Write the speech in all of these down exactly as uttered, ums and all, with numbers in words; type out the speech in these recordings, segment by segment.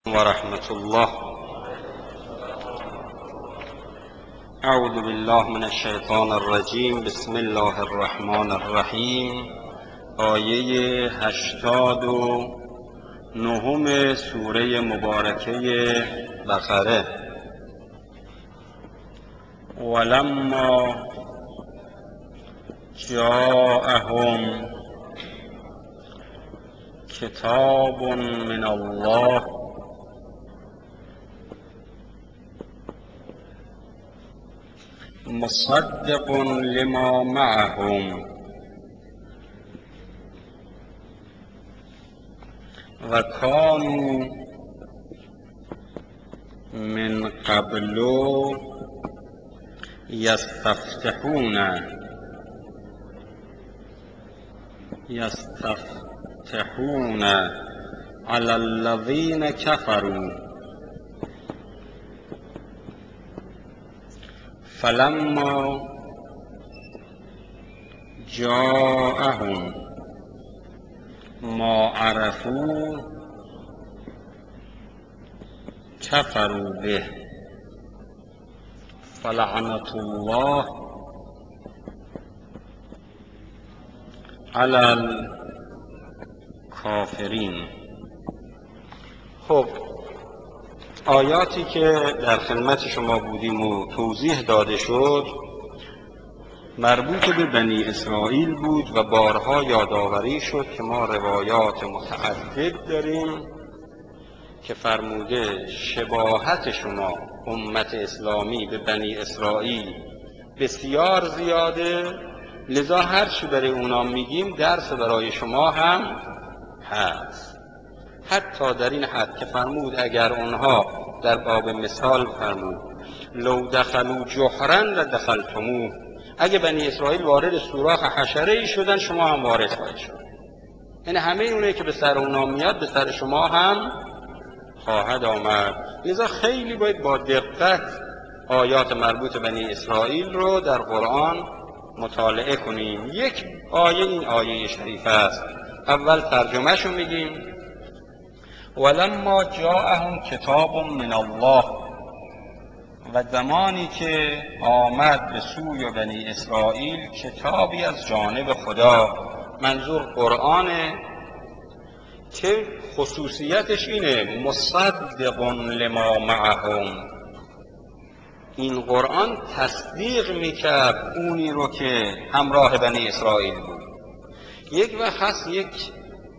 ورحمة الله. اعوذ بالله من الشیطان الرجیم. بسم الله الرحمن الرحیم. آیه هشتاد و نهم سوره مبارکه بقره. ولما جاءهم کتاب من الله مصدق لما معهم و كانوا من قبل یستفتحون یستفتحون علی الذین کفروا فلما جاءهم ما عرفوا کفروا به فلعنة الله علی الکافرین. خب آیاتی که در خدمت شما بودیم و توضیح داده شد مربوط به بنی اسرائیل بود و بارها یادآوری شد که ما روایات متعدد داریم که فرموده شباهت شما امت اسلامی به بنی اسرائیل بسیار زیاده، لذا هر چی برای اونا میگیم درس برای شما هم هست. حتی در این حد که فرمود اگر اونها در باب مثال فرمود لو دخلوا جحرا لدخلتموه، اگه بنی اسرائیل وارد سوراخ حشره ای شدن شما هم وارد خواهید شد. یعنی همه اونه که به سر اونا میاد به سر شما هم خواهد آمد. لذا خیلی باید با دقت آیات مربوط بنی اسرائیل رو در قرآن مطالعه کنیم. یک آیه این آیه شریف است. اول ترجمه شو میگیم. ولما جاءهم کتاب من الله، و زمانی که آمد به سوی بنی اسرائیل کتابی از جانب خدا، منظور قرآنه که خصوصیتش اینه مصدق لما معهم، این قرآن تصدیق میکرد اونی رو که همراه بنی اسرائیل بود. یک وقت هست یک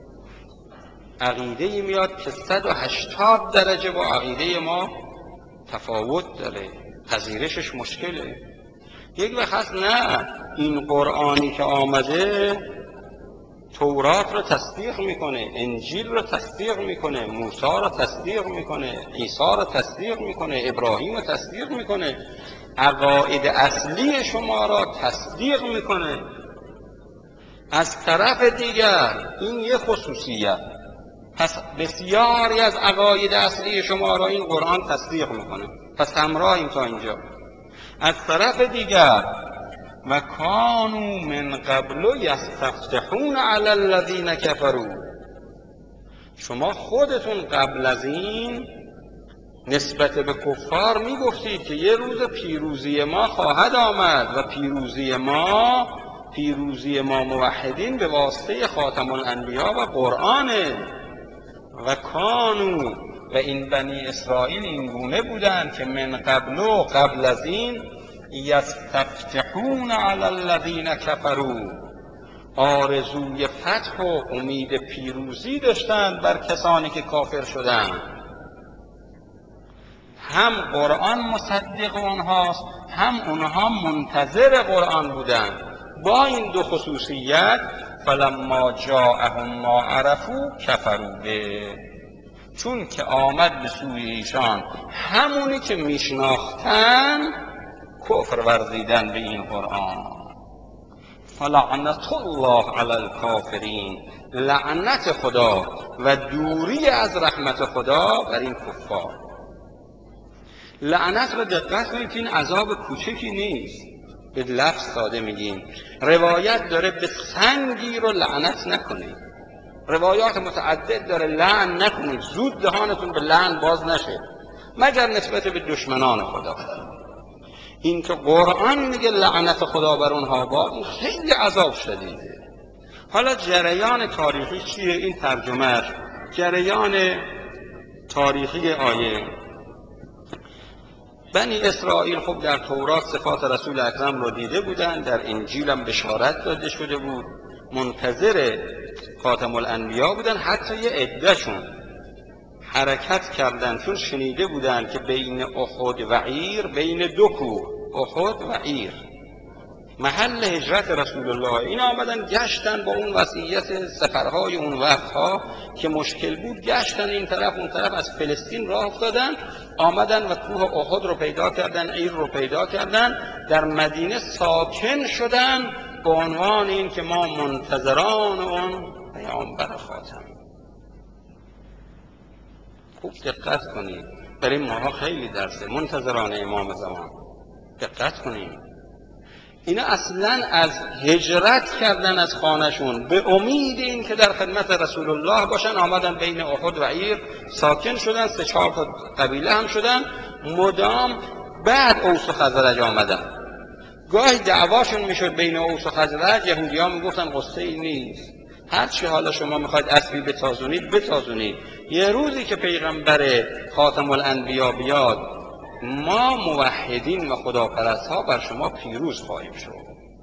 عقیده میاد که صد و هشتاد درجه با عقیده ما تفاوت داره، پذیرشش مشکله. یک وقت هست نه، این قرآنی که آمده تورات رو تصدیق میکنه، انجیل رو تصدیق میکنه، موسی رو تصدیق میکنه، عیسی رو تصدیق میکنه، ابراهیم رو تصدیق میکنه، عقاید اصلی شما را تصدیق میکنه. از طرف دیگر این یه خصوصیت، پس بسیاری از عقاید اصلی شما را این قرآن تصدیق میکنه. پس همراهیم تا اینجا. از طرف دیگر و کانوا من قبل یستفتحون علی الذین کفروا، شما خودتون قبل از این نسبت به کفار میگفتید که یه روز پیروزی ما خواهد آمد و پیروزی ما پیروزی ما موحدین به واسطه خاتم الانبیا و قرآنه. و کانوا، و این بنی اسرائیل این گونه بودند که من قبل و قبل از این یستفتحون علی الذین کفروا، آرزوی فتح و امید پیروزی داشتند بر کسانی که کافر شدند. هم قرآن مصدق اونهاست، هم اونها منتظر قرآن بودند. با این دو خصوصیت فلما جاءهم ما عرفوا کفروا به، چون که آمد به سوی ایشان همونی که میشناختن کفر ورزیدن به این قرآن. فلعنت الله علی الکافرین، لعنت خدا و دوری از رحمت خدا بر این کفار. لعنت را دقت کنید که این عذاب کوچکی نیست، به لفظ ساده میگیم. روایت داره به سنگی رو لعنت نکنید. روایات متعدد داره لعن نکنید، زود دهانتون به لعن باز نشه مگر نسبت به دشمنان خدا. این که قرآن میگه لعنت خدا بر اونها باد، این خیلی عذاب شدیده. حالا جریان تاریخی چیه؟ این ترجمهش. جریان تاریخی آیه: بنی اسرائیل خب در تورات صفات رسول اکرم رو دیده بودن، در انجیل هم بشارت داده شده بود، منتظر خاتم الانبیا بودن. حتی یه عده‌شون حرکت کردن چون شنیده بودن که بین احد و عیر، بین دو کوه احد و عیر محل هجرت رسول الله، این آمدن گشتن با اون وصیت سفرهای اون وقتها که مشکل بود، گشتن این طرف اون طرف، از فلسطین راه افتادن آمدن و کوه احد رو پیدا کردن، عیر رو پیدا کردن، در مدینه ساکن شدن به عنوان این که ما منتظران اون پیامبر خاتم. خوب دقت کنید، برای ماها خیلی درسه. منتظران امام زمان، دقت کنید. اینا اصلا از هجرت کردن از خانهشون به امید این که در خدمت رسول الله باشن، آمدن بین احد و عیر ساکن شدن، سه چهار تا قبیله هم شدن، مدام بعد اوس و خزرج آمدن. گاهی دعواشون میشد بین اوس و خزرج، یهودی‌ها میگفتن قصه ای نیست، هرچی حالا شما میخواید اسبی بتازونید بتازونید، یه روزی که پیغمبر خاتم الانبیا بیاد ما موحدین و خداپرست ها بر شما پیروز خواهیم شد.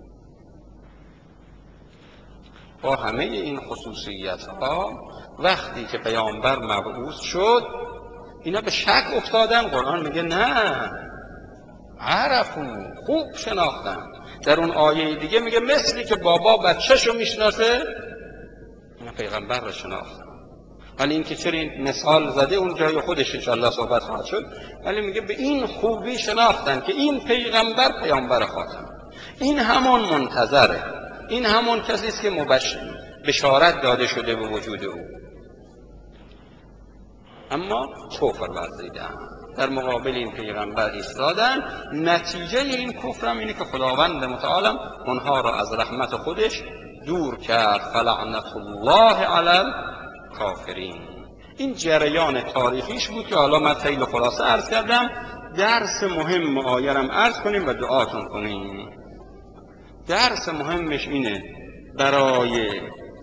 با همه این خصوصیت ها وقتی که پیامبر مبعوث شد اینا به شک افتادن. قرآن میگه نه، عرفو، خوب شناختن. در اون آیه دیگه میگه مثلی که بابا بچه‌شو میشناسه، اینا پیغمبر رو شناختن. ولی این که چرا این مثال زده اون جای خودش انشاءالله صحبت خواهد شد، ولی میگه به این خوبی شناختن که این پیغمبر پیامبر خاتم، این همون منتظره، این همون کسی است که مبشر بشارت داده شده به وجود او. اما کفر ورزیدن، در مقابل این پیغمبر ایستادن. نتیجه این کفر هم اینه که خداوند متعال اونها را از رحمت خودش دور کرد. فلعنت الله علی الکافرین. این جریان تاریخیش بود که حالا من خیلی خلاصه عرض کردم. درس مهم آیه را عرض کنیم و دعاتون کنیم. درس مهمش اینه: برای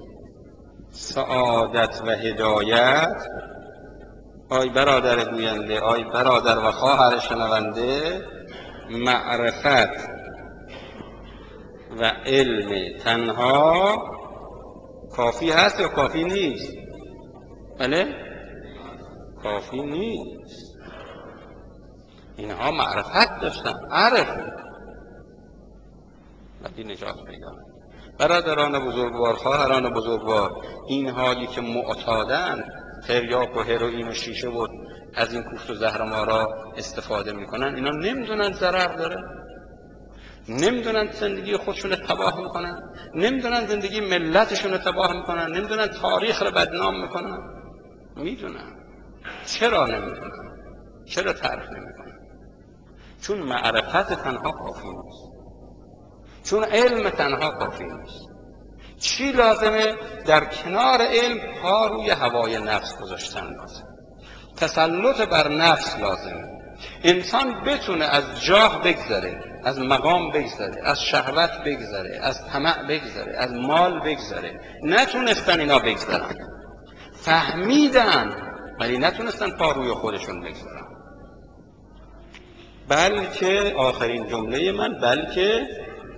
سعادت و هدایت، آی برادر گوینده، آی برادر و خواهر شنونده، معرفت و علم تنها کافی هست یا کافی نیست؟ بله؟ کافی نیست. اینها معرفت داشتن، عرف ولی نجات پیدا. برادران بزرگوار، خواهران بزرگوار، اینهایی که معتادن، تریاک و هروئین و شیشه و از این کوفت و زهرمارا استفاده میکنن، اینا نمیدونن ضرر داره، نمیدونن زندگی خودشون رو تباه میکنن، نمیدونن زندگی ملتشون رو تباه میکنن، نمیدونن تاریخ رو بدنام میکنن. میدونن. چرا نمیدونن؟ چرا ترک نمیکنن؟ چون معرفت تنها کافی نیست، چون علم تنها کافی نیست. چی لازمه؟ در کنار علم پا روی هوای نفس گذاشتن لازم، تسلط بر نفس لازمه. انسان بتونه از جاه بگذره، از مقام بگذره، از شهوت بگذره، از طمع بگذره، از مال بگذره. نتونستن اینا بگذرن، فهمیدن ولی نتونستن پا روی خودشون بگذارن. بلکه آخرین جمله من، بلکه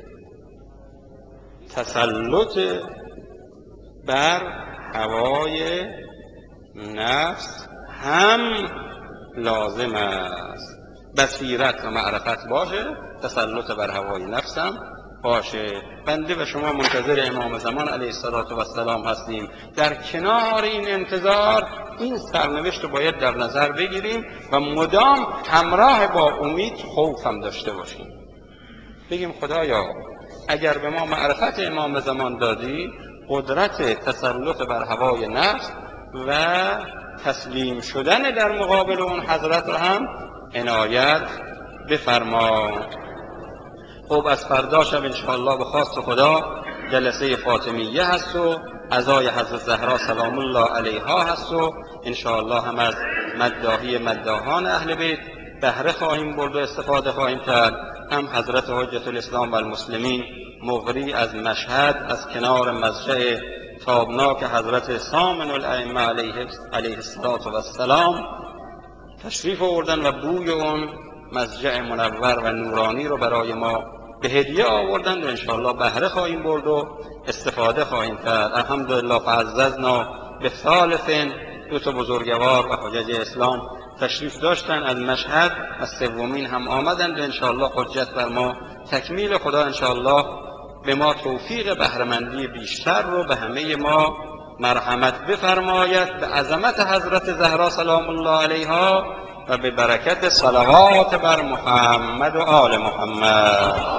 تسلط بر هوای نفس هم لازم است. بصیرت و معرفت باشه، تسلط بر هوای نفس هم باشه. بنده و شما منتظر امام زمان علیه السلام هستیم. در کنار این انتظار این سرنوشت رو باید در نظر بگیریم و مدام همراه با امید خوف هم داشته باشیم. بگیم خدایا اگر به ما معرفت امام زمان دادی، قدرت تسلط بر هوای نفس و تسلیم شدن در مقابل اون حضرت رو هم عنایت بفرما. خب از فردا شب انشاءالله به خواست خدا جلسه فاطمیه هست و عزای حضرت زهرا سلام الله علیها هست و انشاءالله هم از مداحی مداحان اهل بیت بهره خواهیم برد و استفاده خواهیم کرد. هم حضرت حجت الاسلام و المسلمین مغری از مشهد از کنار مسجد تابناک حضرت سامن الائمه علیه علیه السلام تشریف آوردن و بوی اون مسجد منور و نورانی رو برای ما به هدیه آوردن و انشاءالله بهره خواهیم برد و استفاده خواهیم کرد. الحمدلله فعززنا به ثالث، دو تا بزرگوار و حجج اسلام تشریف داشتن از مشهد، از سومین هم آمدن و انشاءالله حجت بر ما تکمیل. خدا انشاءالله به ما توفیق بهره‌مندی بیشتر رو به همه ما مرحمت بفرماید، به عظمت حضرت زهرا سلام الله علیها و به برکت صلوات بر محمد و آل محمد.